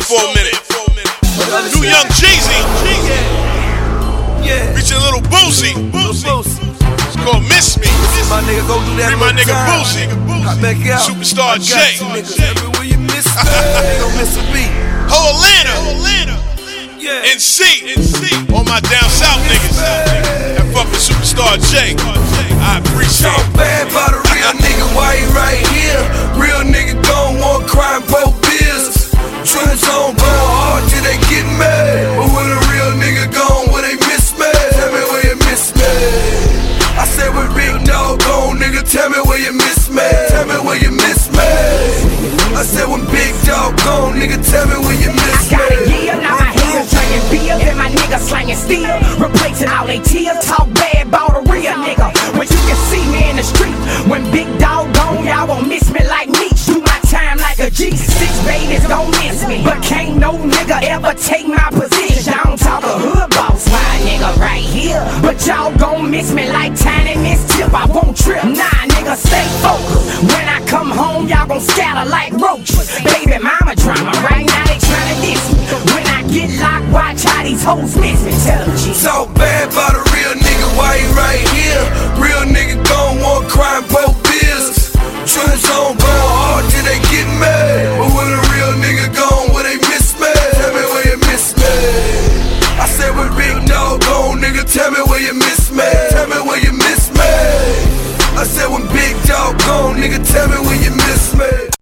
for a minute. New Young Jeezy. Featuring Little Boosie. It's called Miss Me. My nigga go do that. Free my nigga Boosie. Superstar J. Everywhere you miss me, don't miss a beat. Whole Atlanta. NC. All my down south niggas. That fucking Superstar J. I appreciate So bad by the real nigga, why he right here? Real nigga don't want crime, broke bills. Trends on going hard till they get mad. But when a real nigga gone, where they miss me? Tell me where you miss me. I said when Big Dog gone, nigga, tell me where you miss me. Tell me where you miss me. I said when Big Dog gone, nigga, tell me where you miss me. I got a year, now my haters drinking beer, then my niggas slanging steel, replacing all they tears. Talk bad about a real nigga, when you can see me in the street. When Big Dog gone, y'all won't miss me like me. Do my time like a G6, babies gon' miss me, but can't no nigga ever take my position. I don't talk a hood boss, my nigga right here, but y'all gon' miss me like Tiny Miss Tip. I won't trip, nah nigga, stay focused. When I come home, y'all gon' scatter like roaches. Baby mama drama, right now they tryna diss me. When I get locked, watch how these hoes miss me. Tell them G. So bad by